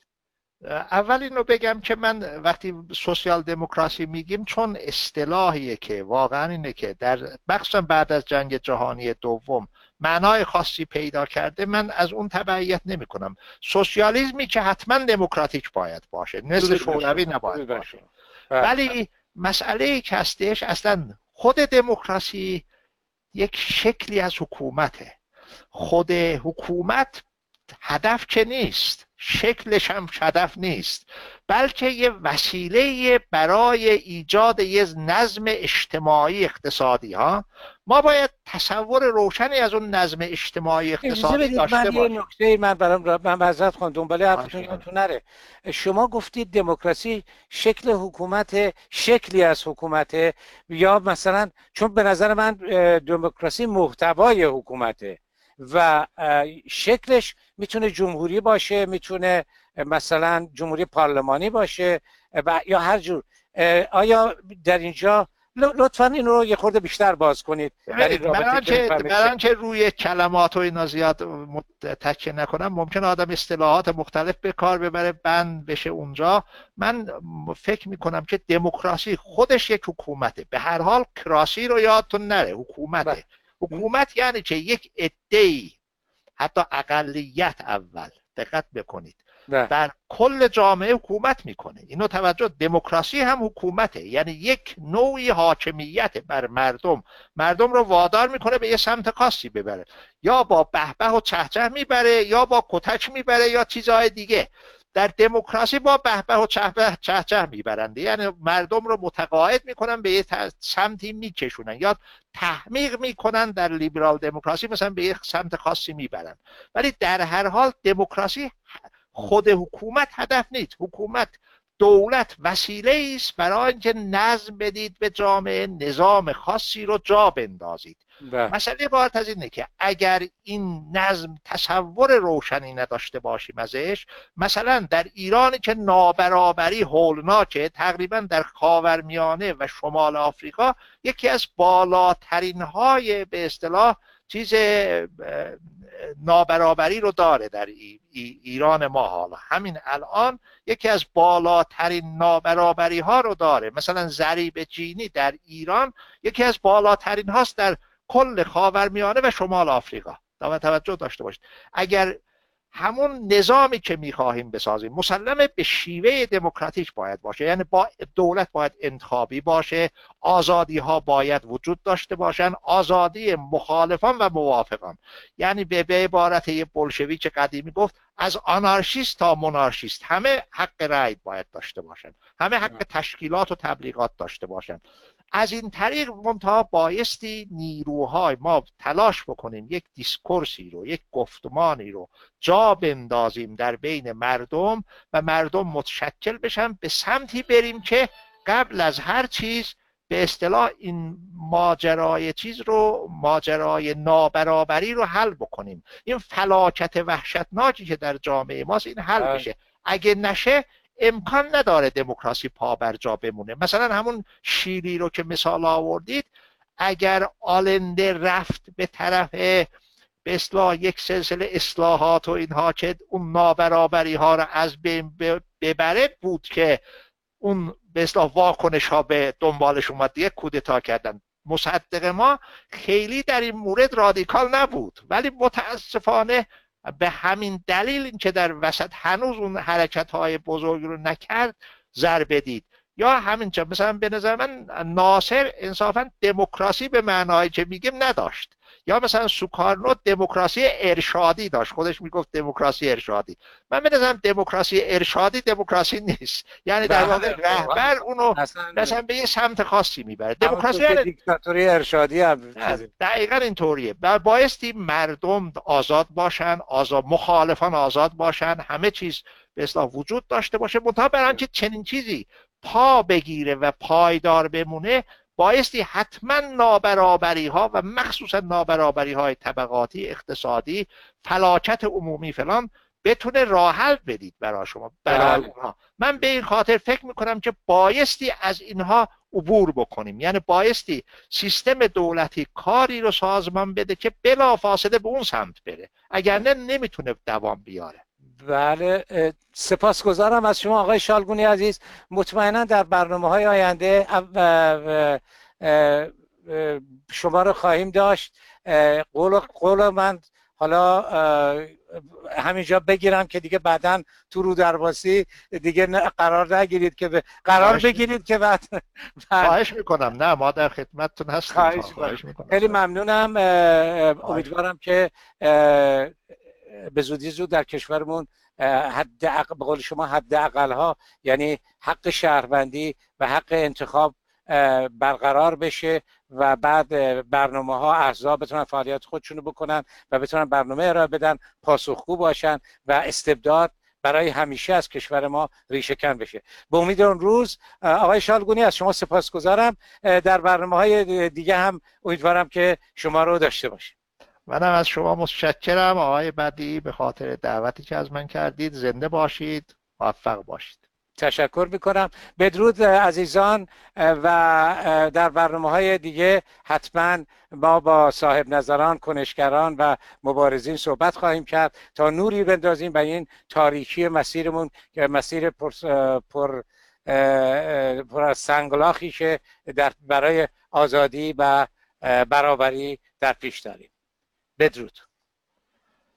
اول اینو بگم که من وقتی سوسیال دموکراسی میگیم چون اصطلاحیه که واقعا اینه که در مخصوصا بعد از جنگ جهانی دوم معنای خاصی پیدا کرده، من از اون تبعیت نمی کنم. سوسیالیسمی که حتما دموکراتیک باید باشه، مثل شوروی نباید باشه. ولی مسئله که هستش اصلا خود دموکراسی یک شکلی از حکومته. خود حکومت هدف که نیست، شکلش هم هدف نیست، بلکه یه وسیله برای ایجاد یه نظم اجتماعی اقتصادی ها. ما باید تصور روشنی از اون نظم اجتماعی اقتصادی داشته باشیم. یه نکته من معذرت خواهم دنباله حرفتون یادتون نره. شما گفتید دموکراسی شکل حکومت، شکلی از حکومت، یا مثلا چون به نظر من دموکراسی محتوای حکومته و شکلش میتونه جمهوری باشه، میتونه مثلا جمهوری پارلمانی باشه و یا هر جور. آیا در اینجا لطفاً این رو یه خورده بیشتر باز کنید. برای که روی کلمات و اینا زیاد تکیه نکنم، ممکن آدم اصطلاحات مختلف به کار ببره، بند بشه اونجا. من فکر میکنم که دموکراسی خودش یک حکومته. به هر حال کراسی رو یادتون نره، حکومته. حکومت یعنی که یک عده‌ای، حتی اقلیت، اول دقت بکنید، بر کل جامعه حکومت میکنه. اینو توجه، دموکراسی هم حکومته، یعنی یک نوعی حاکمیت بر مردم. مردم رو وادار میکنه به یه سمت خاصی ببره، یا با بهبه و چهچه میبره، یا با کتک میبره، یا چیزهای دیگه. در دموکراسی با بهبه و چهچه میبرند، یعنی مردم رو متقاعد میکنن به یه سمتی میکشونن، یا تحمیق میکنن. در لیبرال دموکراسی مثلا به یک سمت خاصی میبرن. ولی در هر حال دموکراسی خود حکومت هدف نیست. حکومت، دولت وسیله است برای اینکه نظم بدید به جامعه، نظام خاصی رو جا بندازید. مسئله عبارت از اینه که اگر این نظم تصور روشنی نداشته باشیم ازش، مثلا در ایرانی که نابرابری هولناکه، تقریبا در خاورمیانه و شمال آفریقا یکی از بالاترین های به اصطلاح چیز نابرابری رو داره. در ایران ما حالا همین الان یکی از بالاترین نابرابری ها رو داره. مثلا ضریب جینی در ایران یکی از بالاترین هاست در کل خاورمیانه و شمال آفریقا. توجه داشته باشید. اگر همون نظامی که میخواهیم بسازیم مسلمه به شیوه دموکراتیک باید باشه، یعنی با دولت باید انتخابی باشه، آزادی ها باید وجود داشته باشن، آزادی مخالفان و موافقان. یعنی به عبارت یه بولشویک قدیمی گفت از آنارشیست تا مونارشیست همه حق رأی باید داشته باشن، همه حق تشکیلات و تبلیغات داشته باشن. از این طریق منتها بایستی نیروهای ما تلاش بکنیم یک دیسکورسی رو، یک گفتمانی رو جا بندازیم در بین مردم و مردم متشکل بشن، به سمتی بریم که قبل از هر چیز به اصطلاح این ماجرای نابرابری رو حل بکنیم. این فلاکت وحشتناکی که در جامعه ماست این حل بشه. اگه نشه امکان نداره دموکراسی پا بر جا بمونه. مثلا همون شیلی رو که مثال آوردید، اگر آلنده رفت به طرف به اصلاح یک سلسله اصلاحات و اینها که اون نابرابری ها رو از بین ببره، بود که اون به اصلاح واکنش ها به دنبالش اومد، دیگه کودتا کردن. مصدق ما خیلی در این مورد رادیکال نبود، ولی متاسفانه به همین دلیل این که در وسط هنوز اون حرکت های بزرگ رو نکرد ضربه دید. یا همینجا مثلا به نظر من ناصر انصافا دموکراسی به معنایی که میگیم نداشت. یا مثلا سوکارنو دموکراسی ارشادی داشت، خودش میگفت دموکراسی ارشادی. من می‌نظرم دموکراسی ارشادی دموکراسی نیست، یعنی در واقع رهبر اونو مثلا به یه سمت خاصی میبره. دموکراسی که دیکتاتوری ارشادی هم دقیقاً اینطوریه. بایستی مردم آزاد باشن، مخالفان آزاد باشن، همه چیز به اصطلاح وجود داشته باشه. منتها برای اینکه چنین چیزی پا بگیره و پایدار بمونه بایستی حتما نابرابری ها و مخصوصا نابرابری های طبقاتی، اقتصادی، فلاکت عمومی فلان بتونه راه حل بدید برای شما، برای اونها. من به این خاطر فکر میکنم که بایستی از اینها عبور بکنیم، یعنی بایستی سیستم دولتی کاری رو سازمان بده که بلافاصله به اون سمت بره، اگر نه نمیتونه دوام بیاره. بله، سپاسگزارم از شما آقای شالگونی عزیز. مطمئنا در برنامه‌های آینده شما رو خواهیم داشت. قول من حالا همینجا بگیرم که دیگه بعداً تو رو درواسی دیگه قرار نگیرید که قرار بگیرید که بعد خواهش میکنم. نه، ما در خدمتتون هستیم. خواهش میکنم. خیلی ممنونم. امیدوارم که به زودی زود در کشورمون به قول شما حداقل ها، یعنی حق شهروندی و حق انتخاب برقرار بشه و بعد برنامه ها احزاب بتونن فعالیت خودشونو بکنن و بتونن برنامه ارائه بدن، پاسخگو باشن و استبداد برای همیشه از کشور ما ریشه کن بشه. به امید اون روز. آقای شالگونی از شما سپاسگزارم. در برنامه‌های دیگه هم امیدوارم که شما رو داشته باشیم. منم از شما متشکرم آقای بدیعی به خاطر دعوتی که از من کردید. زنده باشید، موفق باشید. تشکر میکنم. بدرود عزیزان، و در برنامه‌های دیگه حتما ما با صاحب نظران، کنشگران و مبارزین صحبت خواهیم کرد تا نوری بندازیم به این تاریکی مسیرمون که مسیر پر از سنگلاخی که برای آزادی و برابری در پیش داریم. بدرود.